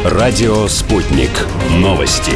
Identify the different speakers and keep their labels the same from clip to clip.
Speaker 1: Радио «Спутник». Новости.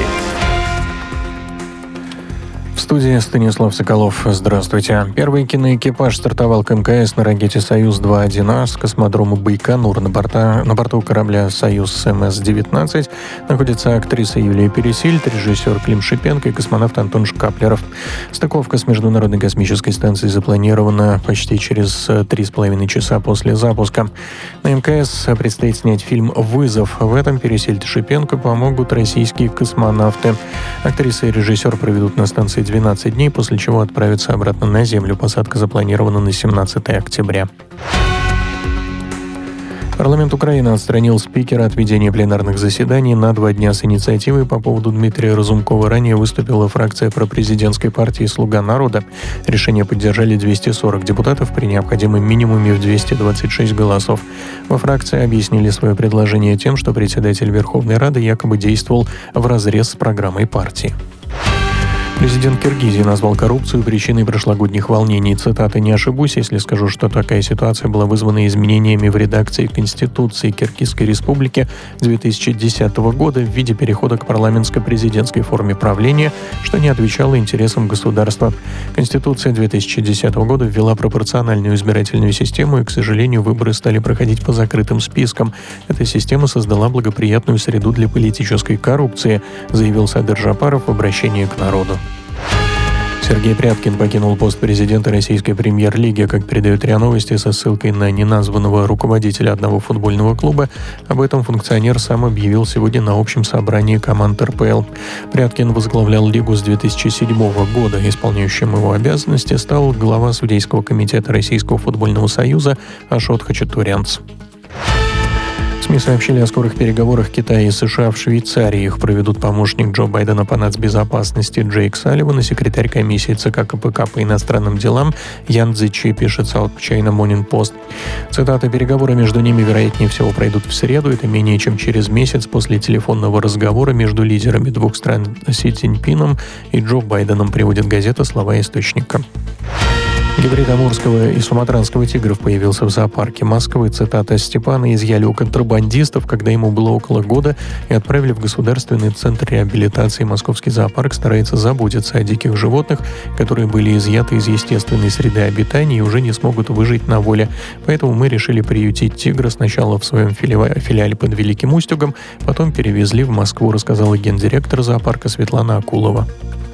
Speaker 2: В студии Станислав Соколов. Здравствуйте. Первый киноэкипаж стартовал к МКС на ракете «Союз-2-1А» с космодрома Байконур. На борту корабля «Союз МС-19» находится актриса Юлия Пересильд, режиссер Клим Шипенко и космонавт Антон Шкаплеров. Стыковка с Международной космической станцией запланирована почти через 3,5 часа после запуска. На МКС предстоит снять фильм «Вызов». В этом Пересильд и Шипенко помогут российские космонавты. Актриса и режиссер проведут на станции 12 дней, после чего отправятся обратно на Землю. Посадка запланирована на 17 октября. Парламент Украины отстранил спикера от ведения пленарных заседаний на 2 дня с инициативой по поводу Дмитрия Разумкова. Ранее выступила фракция пропрезидентской партии «Слуга народа». Решение поддержали 240 депутатов при необходимом минимуме в 226 голосов. Во фракции объяснили свое предложение тем, что председатель Верховной Рады якобы действовал вразрез с программой партии. Президент Киргизии назвал коррупцию причиной прошлогодних волнений. Цитата: «Не ошибусь, если скажу, что такая ситуация была вызвана изменениями в редакции Конституции Киргизской Республики 2010 года в виде перехода к парламентско-президентской форме правления, что не отвечало интересам государства. Конституция 2010 года ввела пропорциональную избирательную систему, и, к сожалению, выборы стали проходить по закрытым спискам. Эта система создала благоприятную среду для политической коррупции», заявил Садыр Жапаров в обращении к народу. Сергей Пряткин покинул пост президента российской премьер-лиги, как передает РИА Новости со ссылкой на неназванного руководителя одного футбольного клуба. Об этом функционер сам объявил сегодня на общем собрании команд РПЛ. Пряткин возглавлял лигу с 2007 года. Исполняющим его обязанности стал глава судейского комитета Российского футбольного союза Ашот Хачатурянц. СМИ сообщили о скорых переговорах Китая и США в Швейцарии. Их проведут помощник Джо Байдена по нацбезопасности Джейк Салливан и секретарь комиссии ЦК КПК по иностранным делам Ян Цзичи, пишет South China Morning Post. Цитата: «Переговоры между ними, вероятнее всего, пройдут в среду. Это менее чем через месяц после телефонного разговора между лидерами двух стран Си Цзиньпином и Джо Байденом», приводит газета слова источника. Гибрид амурского и суматранского тигров появился в зоопарке Москвы. Цитата: «Степана изъяли у контрабандистов, когда ему было около года, и отправили в Государственный центр реабилитации. Московский зоопарк старается заботиться о диких животных, которые были изъяты из естественной среды обитания и уже не смогут выжить на воле. Поэтому мы решили приютить тигра сначала в своем филиале под Великим Устюгом, потом перевезли в Москву», рассказала гендиректор зоопарка Светлана Акулова.